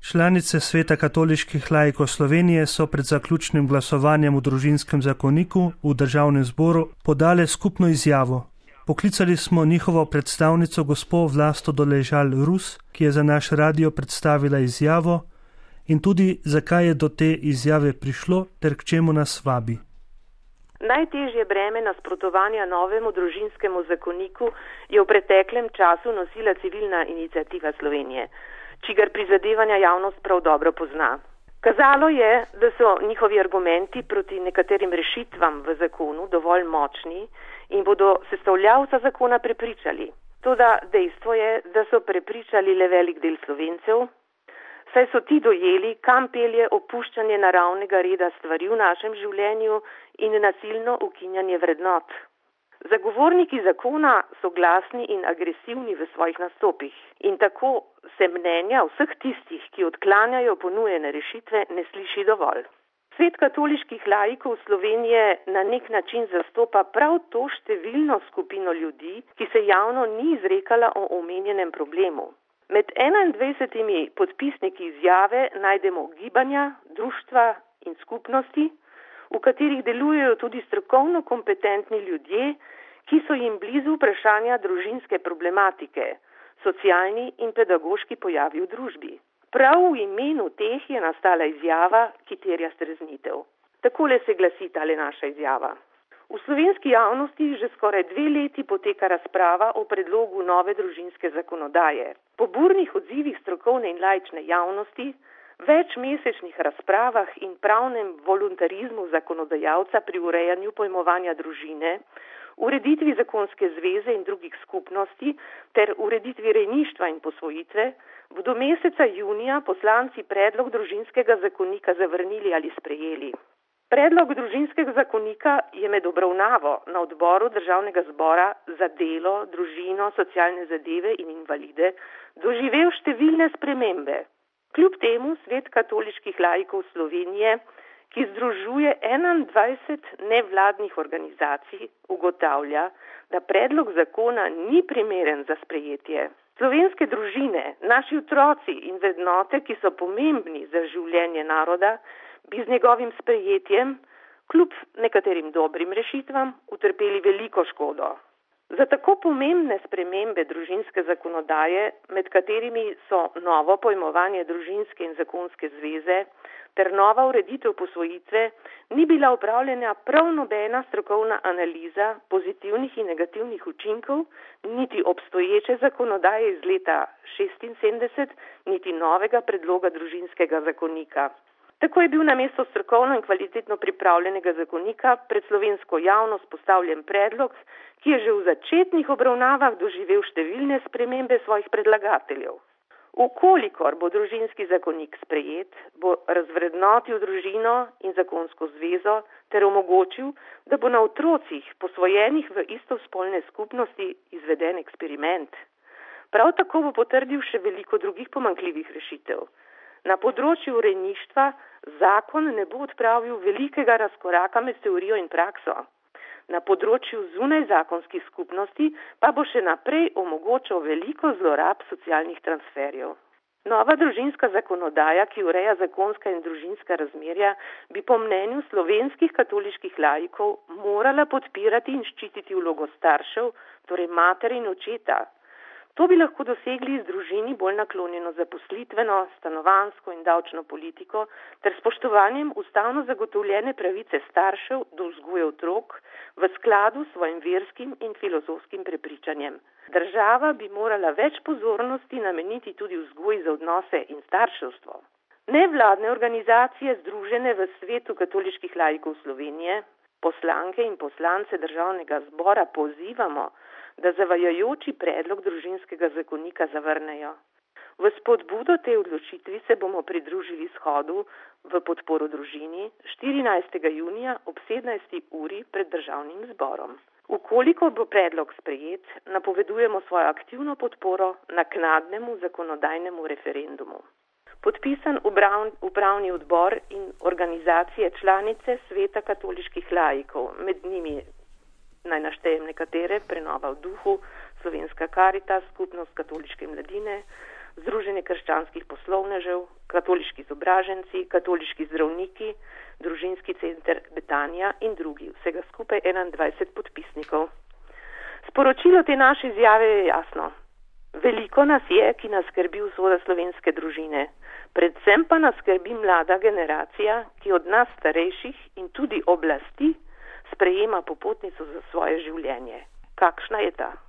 Članice Sveta katoliških laikov Slovenije so pred zaključnim glasovanjem v družinskem zakoniku v državnem zboru podale skupno izjavo. Poklicali smo njihovo predstavnico gospo Vlasto Doležal Rus, ki je za naš radio predstavila izjavo in tudi zakaj je do te izjave prišlo ter k čemu nas vabi. Najtežje breme nasprotovanja novemu družinskemu zakoniku je v preteklem času nosila Civilna iniciativa Slovenije, čigar prizadevanja javnost prav dobro pozna. Kazalo je, da so njihovi argumenti proti nekaterim rešitvam v zakonu dovolj močni in bodo sestavljavca zakona prepričali. Toda dejstvo je, da so prepričali le velik del Slovencev, saj so ti dojeli, kam pelje opuščanje naravnega reda stvari v našem življenju in nasilno ukinjanje vrednot. Zagovorniki zakona so glasni in agresivni v svojih nastopih in tako se mnenja vseh tistih, ki odklanjajo ponujene rešitve, ne sliši dovolj. Svet katoliških laikov Slovenije na nek način zastopa prav to številno skupino ljudi, ki se javno ni izrekala o omenjenem problemu. Med 21 podpisniki izjave najdemo gibanja, društva in skupnosti, v katerih delujejo tudi strokovno kompetentni ljudje, ki so jim blizu vprašanja družinske problematike, socialni in pedagoški pojavi v družbi. Prav v imenu teh je nastala izjava, ki terja streznitev. Takole se glasi tale naša izjava. V slovenski javnosti že skoraj 2 leti poteka razprava o predlogu nove družinske zakonodaje. Po burnih odzivih strokovne in laične javnosti, večmesečnih razpravah in pravnem voluntarizmu zakonodajalca pri urejanju pojmovanja družine, ureditvi zakonske zveze in drugih skupnosti ter ureditvi rejništva in posvojitve, bodo meseca junija poslanci predlog družinskega zakonika zavrnili ali sprejeli. Predlog družinskega zakonika je med obravnavo na odboru Državnega zbora za delo, družino, socialne zadeve in invalide doživel številne spremembe. Kljub temu Svet katoliških laikov Slovenije, ki združuje 21 nevladnih organizacij, ugotavlja, da predlog zakona ni primeren za sprejetje. Slovenske družine, naši otroci in vrednote, ki so pomembni za življenje naroda, bi z njegovim sprejetjem, kljub nekaterim dobrim rešitvam, utrpeli veliko škodo. Za tako pomembne spremembe družinske zakonodaje, med katerimi so novo pojmovanje družinske in zakonske zveze ter nova ureditev posvojitve, ni bila opravljena prav nobena strokovna analiza pozitivnih in negativnih učinkov, niti obstoječe zakonodaje iz leta 1976, niti novega predloga družinskega zakonika. Tako je bil namesto strokovno in kvalitetno pripravljenega zakonika pred slovensko javnost postavljen predlog, ki je že v začetnih obravnavah doživel številne spremembe svojih predlagateljev. Ukolikor bo družinski zakonik sprejet, bo razvrednotil družino in zakonsko zvezo ter omogočil, da bo na otrocih posvojenih v istospolne skupnosti izveden eksperiment. Prav tako bo potrdil še veliko drugih pomanjkljivih rešitev. Na področju rejništva zakon ne bo odpravil velikega razkoraka med teorijo in prakso. Na področju zunajzakonskih skupnosti pa bo še naprej omogočal veliko zlorab socialnih transferjev. Nova družinska zakonodaja, ki ureja zakonska in družinska razmerja, bi po mnenju slovenskih katoliških laikov morala podpirati in ščititi vlogo staršev, torej matere in očeta. To bi lahko dosegli z družini bolj naklonjeno zaposlitveno, stanovanjsko in davčno politiko ter spoštovanjem ustavno zagotovljene pravice staršev do vzgoje otrok v skladu s svojim verskim in filozofskim prepričanjem. Država bi morala več pozornosti nameniti tudi vzgoji za odnose in starševstvo. Nevladne organizacije združene v Svetu katoliških laikov Slovenije, poslanke in poslance Državnega zbora pozivamo, da zavajajoči predlog družinskega zakonika zavrnejo. V spodbudo te odločitvi se bomo pridružili shodu v podporo družini 14. junija ob 17. uri pred Državnim zborom. Ukoliko bo predlog sprejet, napovedujemo svojo aktivno podporo naknadnemu zakonodajnemu referendumu. Podpisan upravni odbor in organizacije članice Sveta katoliških laikov, med njimi naj naštejem nekatere: Prenova v duhu, Slovenska Karitas, Skupnost katoliške mladine, Združenje krščanskih poslovnežev, katoliški izobraženci, katoliški zdravniki, družinski center Betanja in drugi, vsega skupaj 21 podpisnikov. Sporočilo te naše izjave je jasno. Veliko nas je, ki nas skrbi usoda slovenske družine. Predvsem pa nas skrbi mlada generacija, ki od nas starejših in tudi oblasti sprejema popotnico za svoje življenje. Kakšna je ta?